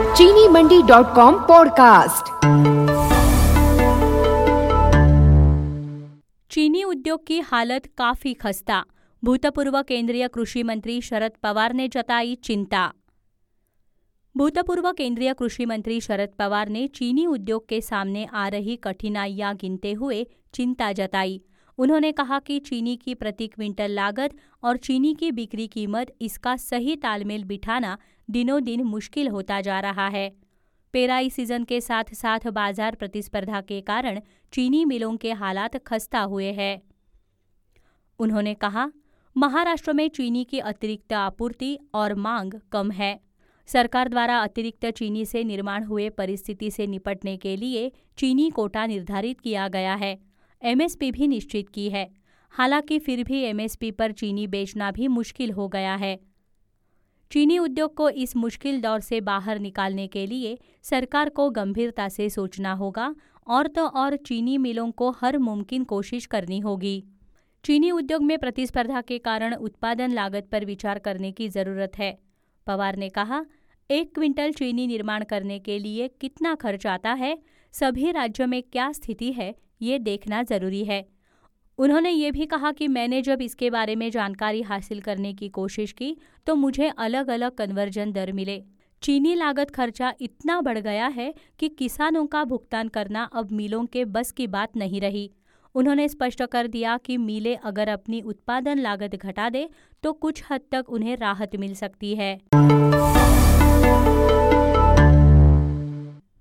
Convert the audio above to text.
चीनीमंडी.com podcast. चीनी उद्योग की हालत काफी खस्ता, भूतपूर्व केंद्रीय कृषि मंत्री शरद पवार ने जताई चिंता। भूतपूर्व केंद्रीय कृषि मंत्री शरद पवार ने चीनी उद्योग के सामने आ रही कठिनाइयां गिनते हुए चिंता जताई। उन्होंने कहा कि चीनी की प्रति क्विंटल लागत और चीनी की बिक्री कीमत, इसका सही तालमेल बिठाना दिनों दिन मुश्किल होता जा रहा है। पेराई सीजन के साथ साथ बाजार प्रतिस्पर्धा के कारण चीनी मिलों के हालात खस्ता हुए हैं। उन्होंने कहा, महाराष्ट्र में चीनी की अतिरिक्त आपूर्ति और मांग कम है। सरकार द्वारा अतिरिक्त चीनी से निर्माण हुए परिस्थिति से निपटने के लिए चीनी कोटा निर्धारित किया गया है। एमएसपी भी निश्चित की है। हालांकि फिर भी एमएसपी पर चीनी बेचना भी मुश्किल हो गया है। चीनी उद्योग को इस मुश्किल दौर से बाहर निकालने के लिए सरकार को गंभीरता से सोचना होगा और तो और चीनी मिलों को हर मुमकिन कोशिश करनी होगी। चीनी उद्योग में प्रतिस्पर्धा के कारण उत्पादन लागत पर विचार करने की जरूरत है। पवार ने कहा, 1 क्विंटल चीनी निर्माण करने के लिए कितना खर्च आता है, सभी राज्यों में क्या स्थिति है, ये देखना जरूरी है। उन्होंने ये भी कहा कि मैंने जब इसके बारे में जानकारी हासिल करने की कोशिश की तो मुझे अलग अलग कन्वर्जन दर मिले। चीनी लागत खर्चा इतना बढ़ गया है कि किसानों का भुगतान करना अब मिलों के बस की बात नहीं रही। उन्होंने स्पष्ट कर दिया कि मिलें अगर अपनी उत्पादन लागत घटा दे तो कुछ हद तक उन्हें राहत मिल सकती है।